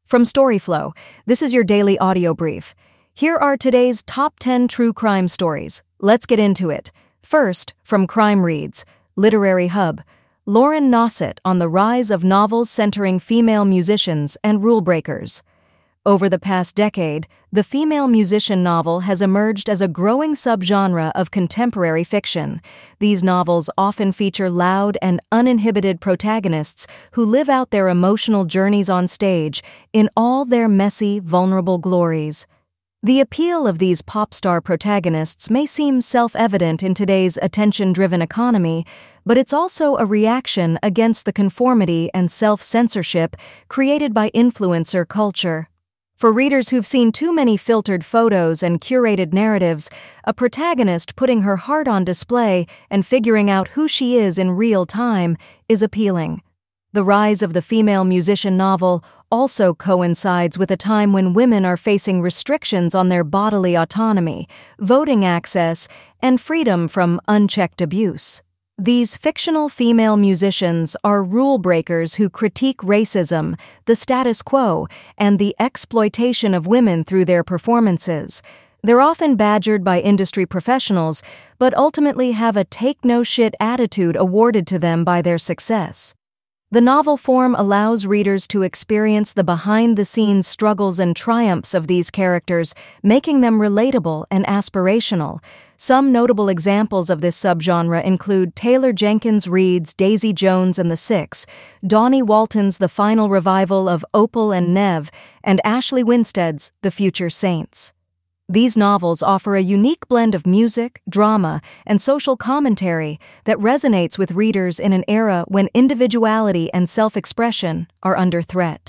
From Storyflow, this is your daily audio brief. Here are today's top 10 true crime stories. Let's get into it. First, from Crime Reads, Literary Hub, Lauren Nosset on the rise of novels centering female musicians and rule breakers. Over the past decade, the female musician novel has emerged as a growing subgenre of contemporary fiction. These novels often feature loud and uninhibited protagonists who live out their emotional journeys on stage in all their messy, vulnerable glories. The appeal of these pop star protagonists may seem self-evident in today's attention-driven economy, but it's also a reaction against the conformity and self-censorship created by influencer culture. For readers who've seen too many filtered photos and curated narratives, a protagonist putting her heart on display and figuring out who she is in real time is appealing. The rise of the female musician novel also coincides with a time when women are facing restrictions on their bodily autonomy, voting access, and freedom from unchecked abuse. These fictional female musicians are rule breakers who critique racism, the status quo, and the exploitation of women through their performances. They're often badgered by industry professionals, but ultimately have a take-no-shit attitude awarded to them by their success. The novel form allows readers to experience the behind-the-scenes struggles and triumphs of these characters, making them relatable and aspirational. Some notable examples of this subgenre include Taylor Jenkins Reid's Daisy Jones and the Six, Dawnie Walton's The Final Revival of Opal and Nev, and Ashley Winstead's The Future Saints. These novels offer a unique blend of music, drama, and social commentary that resonates with readers in an era when individuality and self-expression are under threat.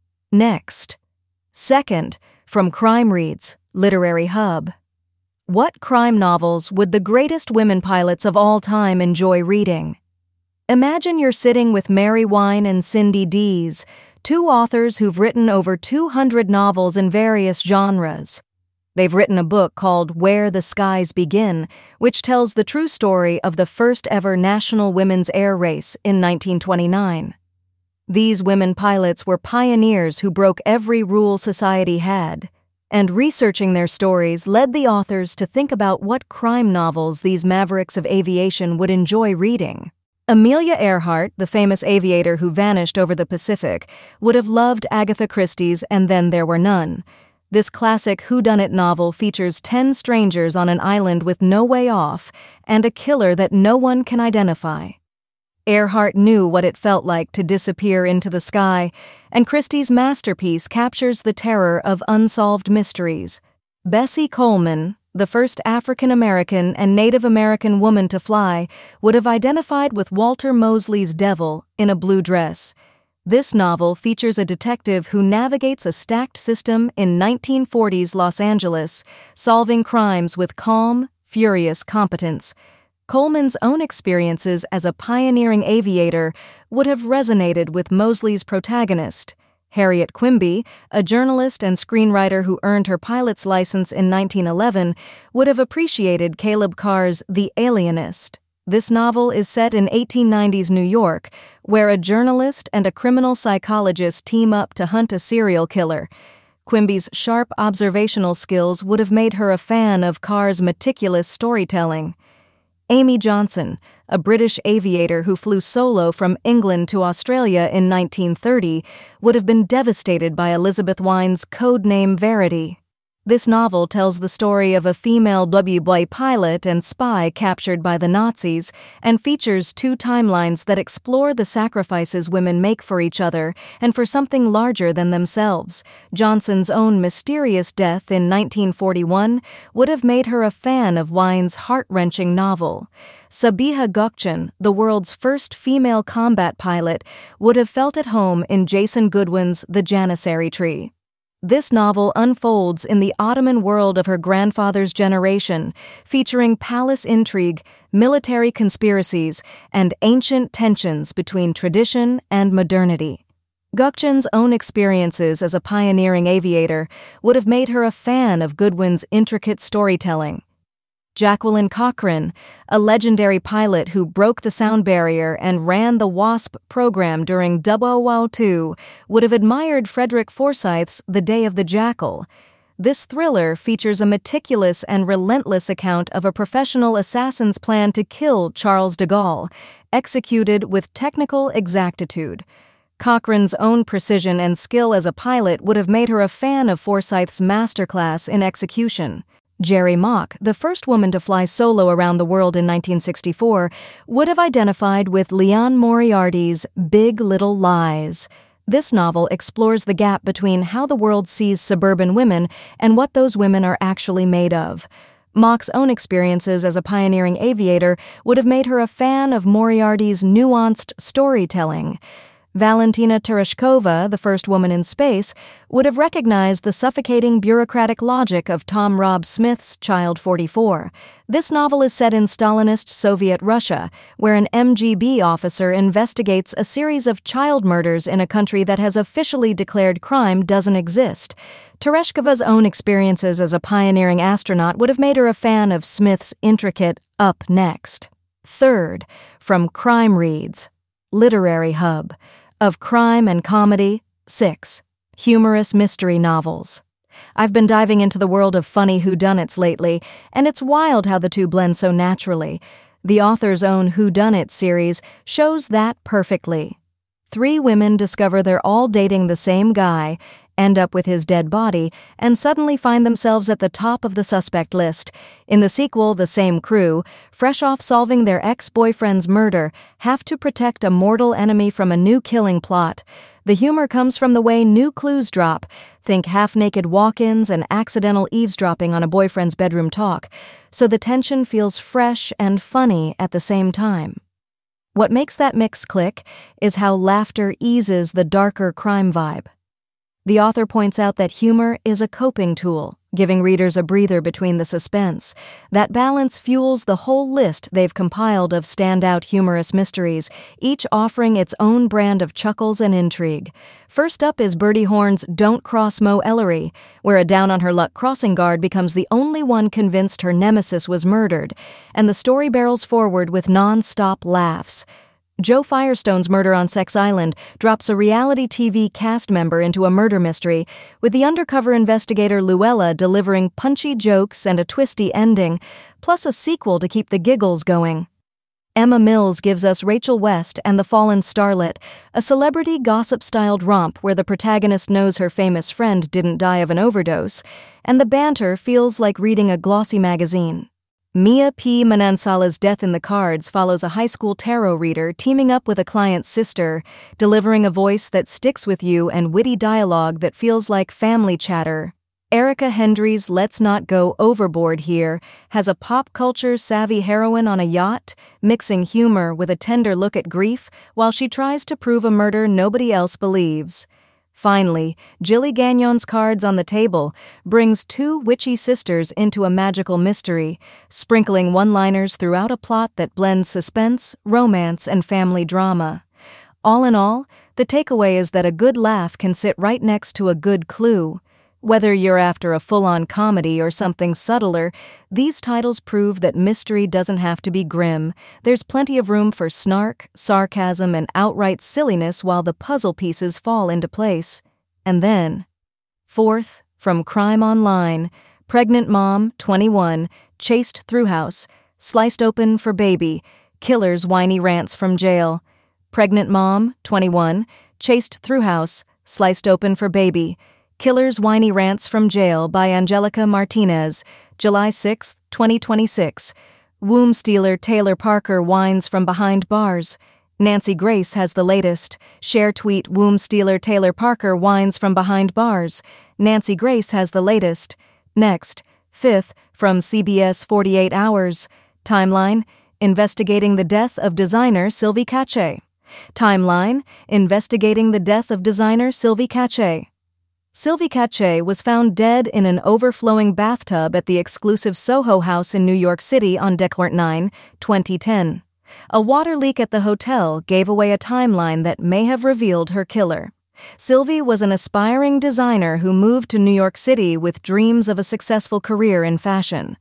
Next. Second, from Crime Reads, Literary Hub. What crime novels would the greatest women pilots of all time enjoy reading? Imagine you're sitting with Mary Wine and Cindy Dees, two authors who've written over 200 novels in various genres. They've written a book called Where the Skies Begin, which tells the true story of the first-ever national women's air race in 1929. These women pilots were pioneers who broke every rule society had, and researching their stories led the authors to think about what crime novels these mavericks of aviation would enjoy reading. Amelia Earhart, the famous aviator who vanished over the Pacific, would have loved Agatha Christie's And Then There Were None. This classic whodunit novel features 10 strangers on an island with no way off and a killer that no one can identify. Earhart knew what it felt like to disappear into the sky, and Christie's masterpiece captures the terror of unsolved mysteries. Bessie Coleman, the first African-American and Native American woman to fly, would have identified with Walter Mosley's Devil in a blue dress. This novel features a detective who navigates a stacked system in 1940s Los Angeles, solving crimes with calm, furious competence. Coleman's own experiences as a pioneering aviator would have resonated with Mosley's protagonist. Harriet Quimby, a journalist and screenwriter who earned her pilot's license in 1911, would have appreciated Caleb Carr's The Alienist. This novel is set in 1890s New York, where a journalist and a criminal psychologist team up to hunt a serial killer. Quimby's sharp observational skills would have made her a fan of Carr's meticulous storytelling. Amy Johnson, a British aviator who flew solo from England to Australia in 1930, would have been devastated by Elizabeth Wine's codename Verity. This novel tells the story of a female WBY pilot and spy captured by the Nazis and features two timelines that explore the sacrifices women make for each other and for something larger than themselves. Johnson's own mysterious death in 1941 would have made her a fan of Wine's heart-wrenching novel. Sabiha Gökçen, the world's first female combat pilot, would have felt at home in Jason Goodwin's The Janissary Tree. This novel unfolds in the Ottoman world of her grandfather's generation, featuring palace intrigue, military conspiracies, and ancient tensions between tradition and modernity. Gökçen's own experiences as a pioneering aviator would have made her a fan of Goodwin's intricate storytelling. Jacqueline Cochran, a legendary pilot who broke the sound barrier and ran the WASP program during World War II, would have admired Frederick Forsyth's The Day of the Jackal. This thriller features a meticulous and relentless account of a professional assassin's plan to kill Charles de Gaulle, executed with technical exactitude. Cochran's own precision and skill as a pilot would have made her a fan of Forsyth's masterclass in execution. Jerry Mock, the first woman to fly solo around the world in 1964, would have identified with Liane Moriarty's Big Little Lies. This novel explores the gap between how the world sees suburban women and what those women are actually made of. Mock's own experiences as a pioneering aviator would have made her a fan of Moriarty's nuanced storytelling. Valentina Tereshkova, the first woman in space, would have recognized the suffocating bureaucratic logic of Tom Rob Smith's Child 44. This novel is set in Stalinist Soviet Russia, where an MGB officer investigates a series of child murders in a country that has officially declared crime doesn't exist. Tereshkova's own experiences as a pioneering astronaut would have made her a fan of Smith's intricate Up Next. Third, from Crime Reads, Literary Hub. Of crime and comedy, 6. Humorous mystery novels. I've been diving into the world of funny whodunits lately, and it's wild how the two blend so naturally. The author's own Whodunit series shows that perfectly. 3 women discover they're all dating the same guy, end up with his dead body, and suddenly find themselves at the top of the suspect list. In the sequel, the same crew, fresh off solving their ex-boyfriend's murder, have to protect a mortal enemy from a new killing plot. The humor comes from the way new clues drop. Think half-naked walk-ins and accidental eavesdropping on a boyfriend's bedroom talk. So the tension feels fresh and funny at the same time. What makes that mix click is how laughter eases the darker crime vibe. The author points out that humor is a coping tool, giving readers a breather between the suspense. That balance fuels the whole list they've compiled of standout humorous mysteries, each offering its own brand of chuckles and intrigue. First up is Bertie Horn's Don't Cross Mo Ellery, where a down-on-her-luck crossing guard becomes the only one convinced her nemesis was murdered, and the story barrels forward with non-stop laughs. Joe Firestone's Murder on Sex Island drops a reality TV cast member into a murder mystery, with the undercover investigator Luella delivering punchy jokes and a twisty ending, plus a sequel to keep the giggles going. Emma Mills gives us Rachel West and the Fallen Starlet, a celebrity gossip-styled romp where the protagonist knows her famous friend didn't die of an overdose, and the banter feels like reading a glossy magazine. Mia P. Manansala's Death in the Cards follows a high school tarot reader teaming up with a client's sister, delivering a voice that sticks with you and witty dialogue that feels like family chatter. Erica Hendry's Let's Not Go Overboard Here has a pop culture savvy heroine on a yacht, mixing humor with a tender look at grief while she tries to prove a murder nobody else believes. Finally, Jilly Gagnon's Cards on the Table brings 2 witchy sisters into a magical mystery, sprinkling one-liners throughout a plot that blends suspense, romance, and family drama. All in all, the takeaway is that a good laugh can sit right next to a good clue. Whether you're after a full-on comedy or something subtler, these titles prove that mystery doesn't have to be grim. There's plenty of room for snark, sarcasm, and outright silliness while the puzzle pieces fall into place. And then, fourth, from Crime Online, Pregnant Mom, 21, chased through house, sliced open for baby, killer's whiny rants from jail. Pregnant Mom, 21, chased through house, sliced open for baby, killer's whiny rants from jail by Angelica Martinez, July 6, 2026. Womb stealer Taylor Parker whines from behind bars. Nancy Grace has the latest. Share tweet Womb stealer Taylor Parker whines from behind bars. Nancy Grace has the latest. Next, fifth, from CBS 48 Hours. Timeline, investigating the death of designer Sylvie Cachet. Timeline, investigating the death of designer Sylvie Cachet. Sylvie Cachet was found dead in an overflowing bathtub at the exclusive Soho House in New York City on December 9, 2010. A water leak at the hotel gave away a timeline that may have revealed her killer. Sylvie was an aspiring designer who moved to New York City with dreams of a successful career in fashion.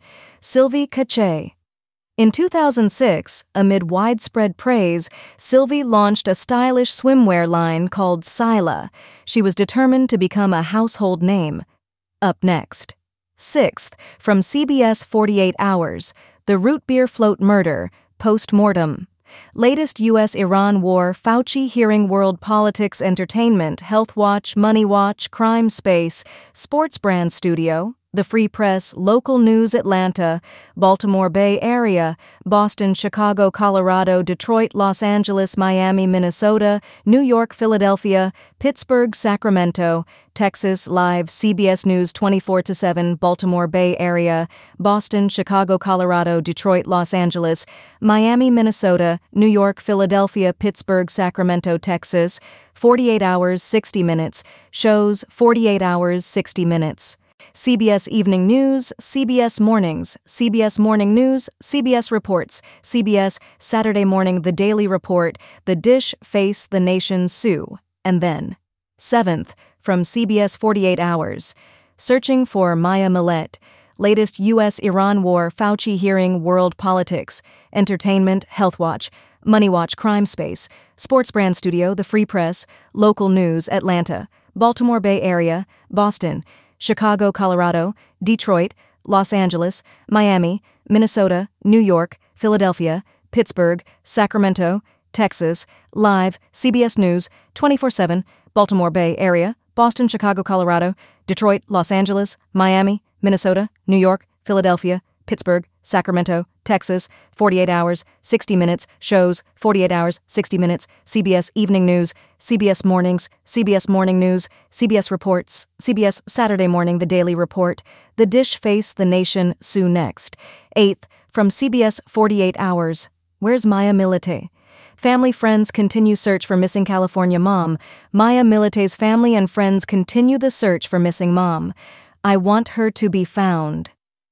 Sylvie Cachet. In 2006, amid widespread praise, Sylvie launched a stylish swimwear line called Syla. She was determined to become a household name. Up next. 6th, from CBS 48 Hours, the root beer float murder, post-mortem. Latest U.S.-Iran war, Fauci hearing world politics, entertainment, Health Watch, Money Watch, Crime Space, Sports Brand Studio, The Free Press, Local News Atlanta, Baltimore Bay Area, Boston, Chicago, Colorado, Detroit, Los Angeles, Miami, Minnesota, New York, Philadelphia, Pittsburgh, Sacramento, Texas, Live, CBS News 24/7, Baltimore Bay Area, Boston, Chicago, Colorado, Detroit, Los Angeles, Miami, Minnesota, New York, Philadelphia, Pittsburgh, Sacramento, Texas, 48 Hours, 60 Minutes, shows 48 Hours, 60 Minutes. CBS Evening News, CBS Mornings, CBS Morning News, CBS Reports, CBS Saturday Morning, The Daily Report, The Dish, Face, The Nation, Sue, and then 7th, from CBS 48 Hours, searching for Maya Millett, latest U.S.-Iran war, Fauci hearing world politics, entertainment, Health Watch, Money Watch, Crime Space, Sports Brand Studio, The Free Press, Local News, Atlanta, Baltimore Bay Area, Boston, Chicago, Colorado, Detroit, Los Angeles, Miami, Minnesota, New York, Philadelphia, Pittsburgh, Sacramento, Texas, Live, CBS News, 24/7, Baltimore Bay Area, Boston, Chicago, Colorado, Detroit, Los Angeles, Miami, Minnesota, New York, Philadelphia, Pittsburgh, Sacramento, Texas, 48 Hours, 60 Minutes, shows 48 Hours, 60 Minutes, CBS Evening News, CBS Mornings, CBS Morning News, CBS Reports, CBS Saturday Morning, The Daily Report, The Dish, Face, The Nation, Sue next. 8th, from CBS 48 Hours, Where's Maya Millett? Family friends continue search for missing California mom. Maya Millett's family and friends continue the search for missing mom. I want her to be found.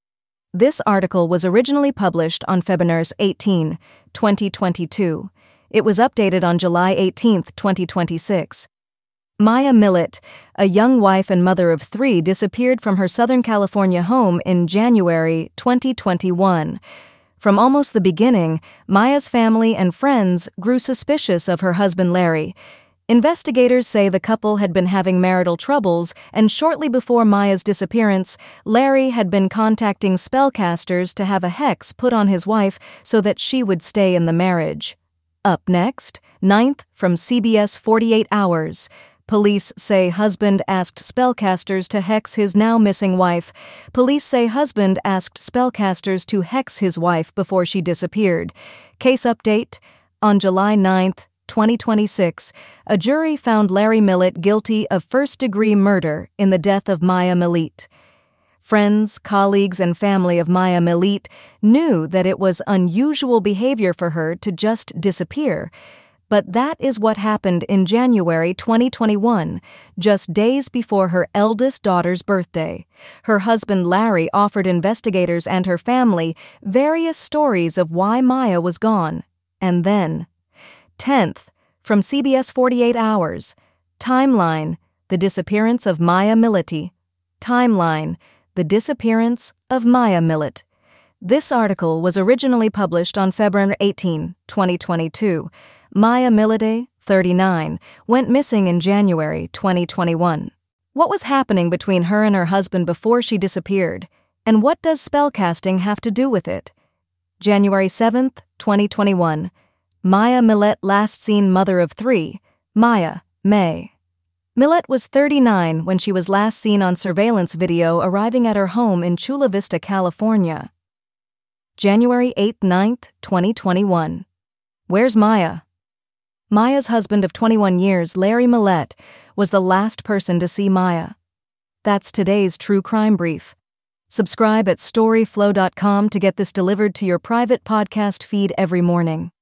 This article was originally published on February 18, 2022. It was updated on July 18, 2026. Maya Millett, a young wife and mother of 3, disappeared from her Southern California home in January 2021. From almost the beginning, Maya's family and friends grew suspicious of her husband Larry. Investigators say the couple had been having marital troubles, and shortly before Maya's disappearance, Larry had been contacting spellcasters to have a hex put on his wife so that she would stay in the marriage. Up next, 9th, from CBS 48 Hours. Police say husband asked spellcasters to hex his now-missing wife. Police say husband asked spellcasters to hex his wife before she disappeared. Case update. On July 9th, 2026, a jury found Larry Millett guilty of first-degree murder in the death of Maya Millett. Friends, colleagues, and family of Maya Millett knew that it was unusual behavior for her to just disappear. But that is what happened in January 2021, just days before her eldest daughter's birthday. Her husband Larry offered investigators and her family various stories of why Maya was gone. And then, 10th, from CBS 48 Hours, Timeline, The Disappearance of Maya Millett. Timeline, The Disappearance of Maya Millett. This article was originally published on February 18, 2022. Maya Millett, 39, went missing in January 2021. What was happening between her and her husband before she disappeared? And what does spellcasting have to do with it? January 7th, 2021. Maya Millett last seen mother of 3. Maya, May. Millett was 39 when she was last seen on surveillance video arriving at her home in Chula Vista, California. January 8-9th, 2021. Where's Maya? Maya's husband of 21 years, Larry Millett, was the last person to see Maya. That's today's True Crime Brief. Subscribe at storyflow.com to get this delivered to your private podcast feed every morning.